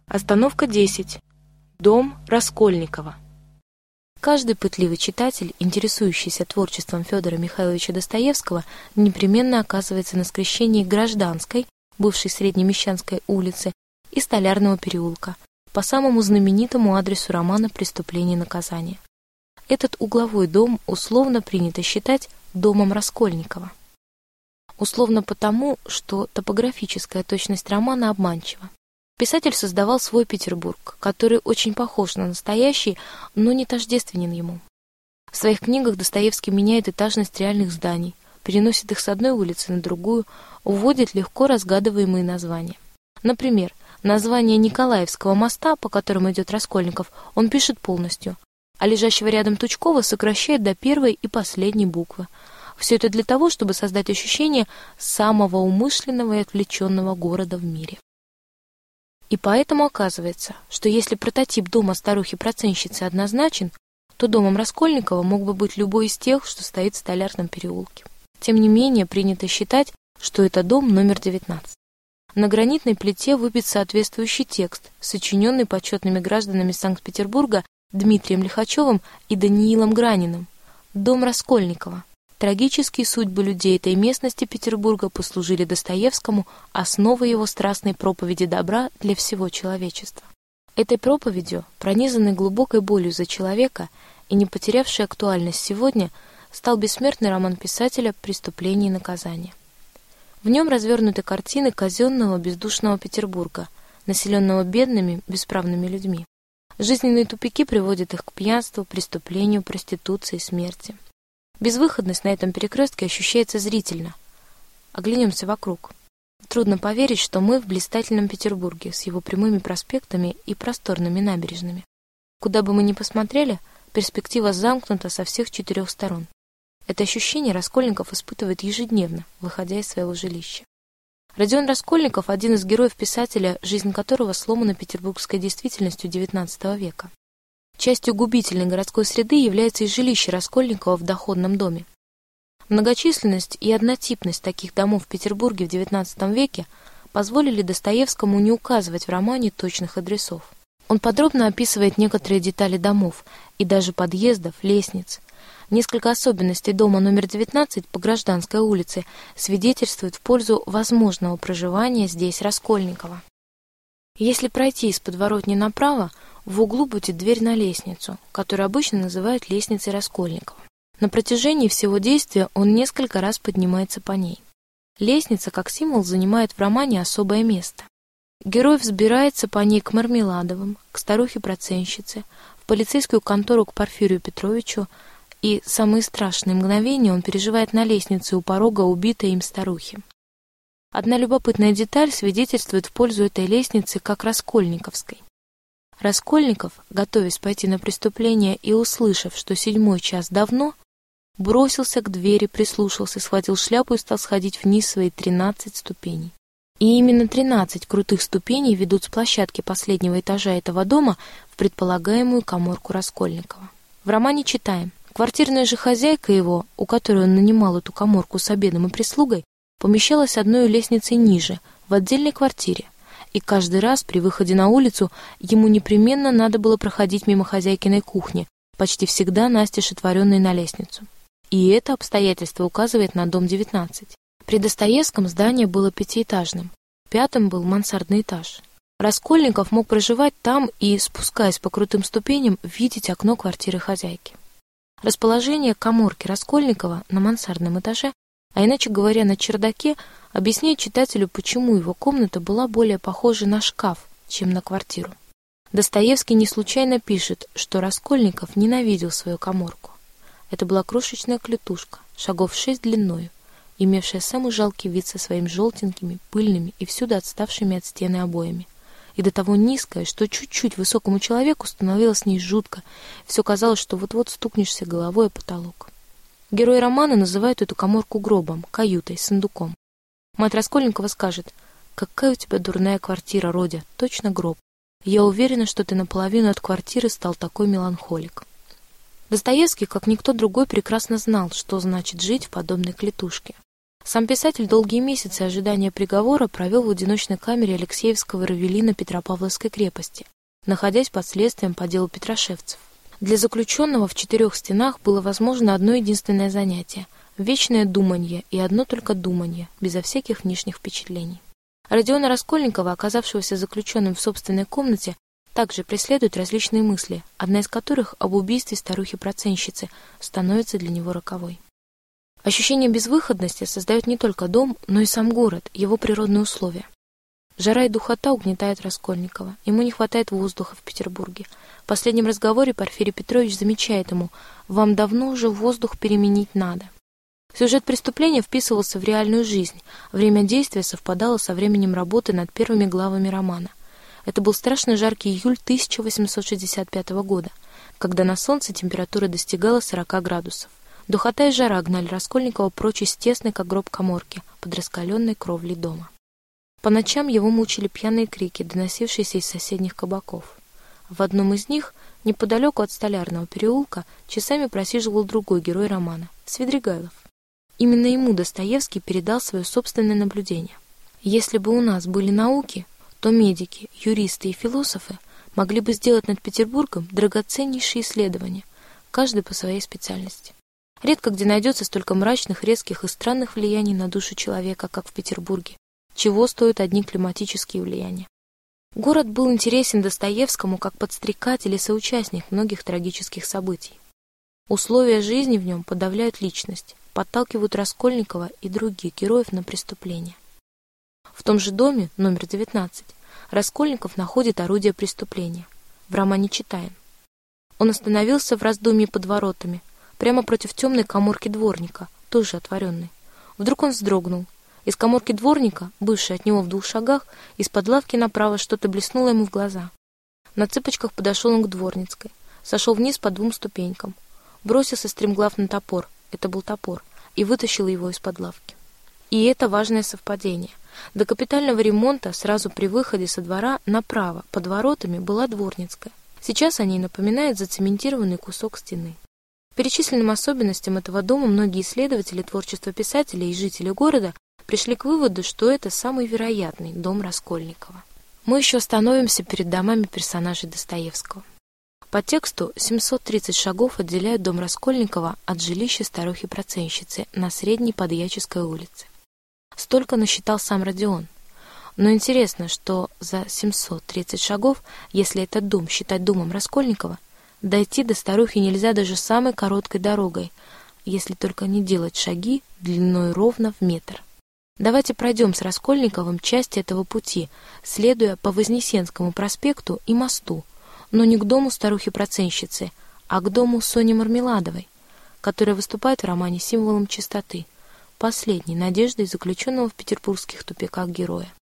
Остановка 10. Дом Раскольникова. Каждый пытливый читатель, интересующийся творчеством Федора Михайловича Достоевского, непременно оказывается на скрещении Гражданской, бывшей Среднемещанской улицы, и Столярного переулка, по самому знаменитому адресу романа «Преступление и наказание». Этот угловой дом условно принято считать домом Раскольникова. Условно потому, что топографическая точность романа обманчива. Писатель создавал свой Петербург, который очень похож на настоящий, но не тождественен ему. В своих книгах Достоевский меняет этажность реальных зданий, переносит их с одной улицы на другую, вводит легко разгадываемые названия. Например, название Николаевского моста, по которому идет Раскольников, он пишет полностью, а лежащего рядом Тучкова сокращает до первой и последней буквы. Все это для того, чтобы создать ощущение самого умышленного и отвлеченного города в мире. И поэтому оказывается, что если прототип дома старухи-процентщицы однозначен, то домом Раскольникова мог бы быть любой из тех, что стоит в Столярном переулке. Тем не менее, принято считать, что это дом номер 19. На гранитной плите выбит соответствующий текст, сочиненный почетными гражданами Санкт-Петербурга Дмитрием Лихачевым и Даниилом Граниным. Дом Раскольникова. Трагические судьбы людей этой местности Петербурга послужили Достоевскому основой его страстной проповеди добра для всего человечества. Этой проповедью, пронизанной глубокой болью за человека и не потерявшей актуальность сегодня, стал бессмертный роман писателя «Преступление и наказание». В нем развернуты картины казенного бездушного Петербурга, населенного бедными, бесправными людьми. Жизненные тупики приводят их к пьянству, преступлению, проституции, смерти. Безвыходность на этом перекрестке ощущается зрительно. Оглянемся вокруг. Трудно поверить, что мы в блистательном Петербурге с его прямыми проспектами и просторными набережными. Куда бы мы ни посмотрели, перспектива замкнута со всех 4 сторон. Это ощущение Раскольников испытывает ежедневно, выходя из своего жилища. Родион Раскольников – один из героев писателя, жизнь которого сломана петербургской действительностью XIX века. Частью губительной городской среды является и жилище Раскольникова в доходном доме. Многочисленность и однотипность таких домов в Петербурге в XIX веке позволили Достоевскому не указывать в романе точных адресов. Он подробно описывает некоторые детали домов и даже подъездов, лестниц. Несколько особенностей дома номер 19 по Гражданской улице свидетельствуют в пользу возможного проживания здесь Раскольникова. Если пройти из подворотни направо, в углу будет дверь на лестницу, которую обычно называют лестницей Раскольникова. На протяжении всего действия он несколько раз поднимается по ней. Лестница, как символ, занимает в романе особое место. Герой взбирается по ней к Мармеладовым, к старухе-процентщице, в полицейскую контору к Порфирию Петровичу, и самые страшные мгновения он переживает на лестнице у порога убитой им старухи. Одна любопытная деталь свидетельствует в пользу этой лестницы как раскольниковской. Раскольников, готовясь пойти на преступление и услышав, что 7-й час давно, бросился к двери, прислушался, схватил шляпу и стал сходить вниз свои 13 ступеней. И именно 13 крутых ступеней ведут с площадки последнего этажа этого дома в предполагаемую каморку Раскольникова. В романе читаем: квартирная же хозяйка его, у которой он нанимал эту каморку с обедом и прислугой, помещалась одной лестницей ниже, в отдельной квартире, и каждый раз при выходе на улицу ему непременно надо было проходить мимо хозяйкиной кухни, почти всегда настежь отворенной на лестницу. И это обстоятельство указывает на дом 19. При Достоевском здание было 5-этажным, 5-м был мансардный этаж. Раскольников мог проживать там и, спускаясь по крутым ступеням, видеть окно квартиры хозяйки. Расположение каморки Раскольникова на мансардном этаже, а иначе говоря, на чердаке, объясняет читателю, почему его комната была более похожа на шкаф, чем на квартиру. Достоевский не случайно пишет, что Раскольников ненавидел свою каморку. Это была крошечная клетушка, шагов 6 длиною, имевшая самый жалкий вид со своими желтенькими, пыльными и всюду отставшими от стены обоями. И до того низкая, что чуть-чуть высокому человеку становилось с ней жутко, все казалось, что вот-вот стукнешься головой о потолок. Герои романа называют эту каморку гробом, каютой, сундуком. Мать Раскольникова скажет: «Какая у тебя дурная квартира, Родя, точно гроб. Я уверена, что ты наполовину от квартиры стал такой меланхолик». Достоевский, как никто другой, прекрасно знал, что значит жить в подобной клетушке. Сам писатель долгие месяцы ожидания приговора провел в одиночной камере Алексеевского равелина Петропавловской крепости, находясь под следствием по делу Петрошевцев. Для заключенного в 4 стенах было возможно одно единственное занятие — вечное думанье и одно только думанье, безо всяких внешних впечатлений. Родиона Раскольникова, оказавшегося заключенным в собственной комнате, также преследуют различные мысли, одна из которых об убийстве старухи-проценщицы становится для него роковой. Ощущение безвыходности создает не только дом, но и сам город, его природные условия. Жара и духота угнетают Раскольникова. Ему не хватает воздуха в Петербурге. В последнем разговоре Порфирий Петрович замечает ему: «Вам давно уже воздух переменить надо». Сюжет преступления вписывался в реальную жизнь. Время действия совпадало со временем работы над первыми главами романа. Это был страшно жаркий июль 1865 года, когда на солнце температура достигала 40 градусов. Духота и жара гнали Раскольникова прочь из тесной, как гроб, каморки под раскаленной кровлей дома. По ночам его мучили пьяные крики, доносившиеся из соседних кабаков. В одном из них, неподалеку от Столярного переулка, часами просиживал другой герой романа — Свидригайлов. Именно ему Достоевский передал свое собственное наблюдение. Если бы у нас были науки, то медики, юристы и философы могли бы сделать над Петербургом драгоценнейшие исследования, каждый по своей специальности. Редко где найдется столько мрачных, резких и странных влияний на душу человека, как в Петербурге, чего стоят одни климатические влияния. Город был интересен Достоевскому как подстрекатель и соучастник многих трагических событий. Условия жизни в нем подавляют личность, подталкивают Раскольникова и других героев на преступление. В том же доме, номер 19, Раскольников находит орудие преступления. В романе читаем: он остановился в раздумье под воротами, прямо против темной каморки дворника, тоже отворенной. Вдруг он вздрогнул. Из каморки дворника, бывшей от него в 2 шагах, из-под лавки направо что-то блеснуло ему в глаза. На цыпочках подошел он к дворницкой, сошел вниз по 2 ступенькам, бросился стремглав на топор, это был топор, и вытащил его из-под лавки. И это важное совпадение. До капитального ремонта сразу при выходе со двора направо, под воротами, была дворницкая. Сейчас о ней напоминает зацементированный кусок стены. К перечисленным особенностям этого дома многие исследователи творчества писателя и жители города пришли к выводу, что это самый вероятный дом Раскольникова. Мы еще остановимся перед домами персонажей Достоевского. По тексту 730 шагов отделяют дом Раскольникова от жилища старухи-проценщицы на Средней Подьяческой улице. Столько насчитал сам Родион. Но интересно, что за 730 шагов, если этот дом считать домом Раскольникова, дойти до старухи нельзя даже самой короткой дорогой, если только не делать шаги длиной ровно в метр. Давайте пройдем с Раскольниковым части этого пути, следуя по Вознесенскому проспекту и мосту, но не к дому старухи-проценщицы, а к дому Сони Мармеладовой, которая выступает в романе символом чистоты, последней надеждой заключенного в петербургских тупиках героя.